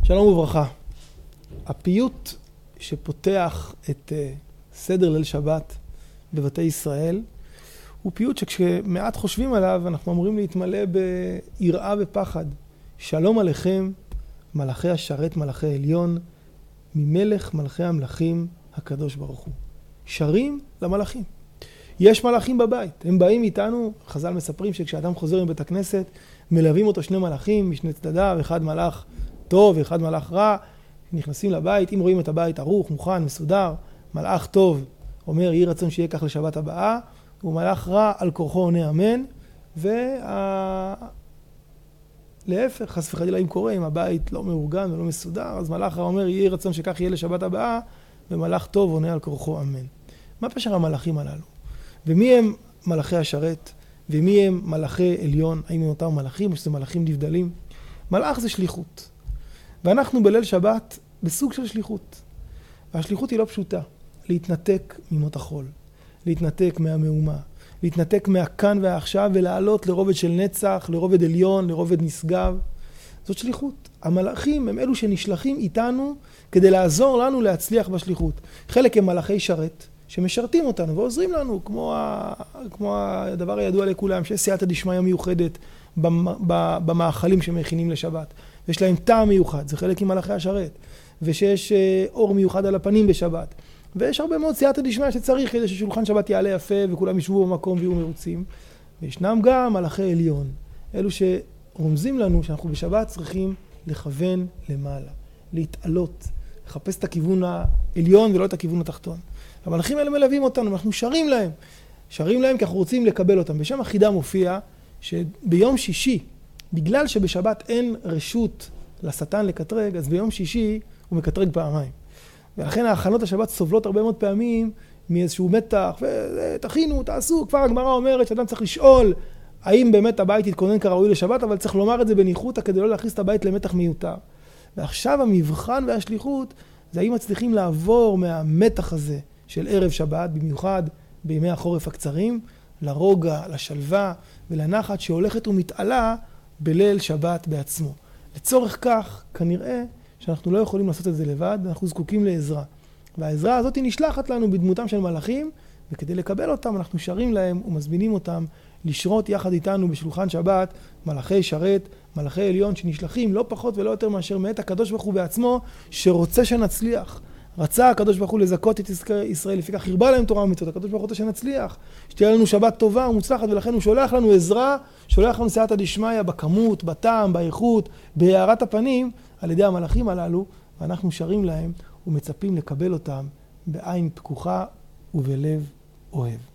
שלום וברכה. הפיוט שפותח את סדר ליל שבת בבתי ישראל הוא פיוט שכשמעט חושבים עליו אנחנו אמורים להתמלא ביראה ופחד. שלום עליכם מלאכי השרת מלאכי עליון, ממלך מלאכי המלכים הקדוש ברוך הוא. שרים למלאכים. יש מלאכים בבית, הם באים איתנו. חז"ל מספרים שכשאדם חוזר מבית הכנסת מלווים אותו שני מלאכים משני צדדיו, אחד מלאך טוב ואחד מלאך רע. נכנסים לבית, אם רואים את הבית ערוך, מוכן, מסודר, מלאך טוב אומר יהי רצון שיהיה כך לשבת הבאה, ומלאך רע על כורחו עונה אמן. להפך, חס וחלילה אם קורה, אם הבית לא מאורגן ולא מסודר, אז מלאך רע אומר יהי רצון שכך יהיה לשבת הבאה, ומלאך טוב עונה על כורחו אמן. מה פשר המלאכים הללו? ומי הם מלאכי השרת? ומי הם מלאכי עליון? האם הם אותם מלאכים או שזה מלאכים נבדלים? מלאך זה שליחות. ואנחנו בליל שבת בסוג של שליחות. והשליחות היא לא פשוטה. להתנתק ממות החול. להתנתק מהמאומה. להתנתק מהכאן והעכשיו ולעלות לרובד של נצח, לרובד עליון, לרובד נשגב. זאת שליחות. המלאכים הם אלו שנשלחים איתנו כדי לעזור לנו להצליח בשליחות. חלק הם מלאכי שרת שמשרתים אותנו ועוזרים לנו, כמו הדבר הידוע לכולם, שיש סייעתא דשמיא מיוחדת במאכלים שמכינים לשבת. יש להם טעם מיוחד, זה חלק עם מלאכי השרת. ושיש אור מיוחד על הפנים בשבת. ויש הרבה מאוד סייעתא דשמיא שצריך כדי ששולחן שבת יעלה יפה וכולם ישבו במקום ויהיו מרוצים. וישנם גם מלאכי עליון, אלו שרומזים לנו שאנחנו בשבת צריכים לכוון למעלה, להתעלות, לחפש את הכיוון העליון ולא את הכיוון התחתון. המלאכים האלה מלווים אותנו, אנחנו שרים להם. שרים להם כי אנחנו רוצים לקבל אותם. בשם החידה מופיע שביום שישי, בגלל שבשבת אין רשות לשטן לקטרג, אז ביום שישי הוא מקטרג פעמיים. ולכן ההכנות השבת סובלות הרבה מאוד פעמים מאיזשהו מתח, ותכינו, תעשו. כבר הגמרא אומרת שאדם צריך לשאול האם באמת הבית יתכונן כראוי לשבת, אבל צריך לומר את זה בניחותא כדי לא להכניס את הבית למתח מיותר. ועכשיו המבחן והשליחות זה האם מצליחים לעבור מהמתח הזה של ערב שבת, במיוחד בימי החורף הקצרים, לרוגע, לשלווה ולנחת שהולכת ומתעלה בליל שבת בעצמו. לצורך כך, כנראה שאנחנו לא יכולים לעשות את זה לבד, אנחנו זקוקים לעזרה. והעזרה הזאת נשלחת לנו בדמותם של מלאכים, וכדי לקבל אותם אנחנו שרים להם ומזמינים אותם לשרות יחד איתנו בשולחן שבת, מלאכי שרת, מלאכי עליון שנשלחים לא פחות ולא יותר מאשר מאת הקדוש ברוך הוא בעצמו, שרוצה שנצליח. רצה הקדוש ברוך הוא לזכות את ישראל, לפיכך הרבה להם תורה ומצוות. הקדוש ברוך הוא רוצה שנצליח, שתהיה לנו שבת טובה ומוצלחת, ולכן הוא שולח לנו עזרה, שולח לנו סייעתא דשמיא בכמות, בטעם, באיכות, בהארת הפנים, על ידי המלאכים הללו, ואנחנו שרים להם ומצפים לקבל אותם בעין פקוחה ובלב אוהב.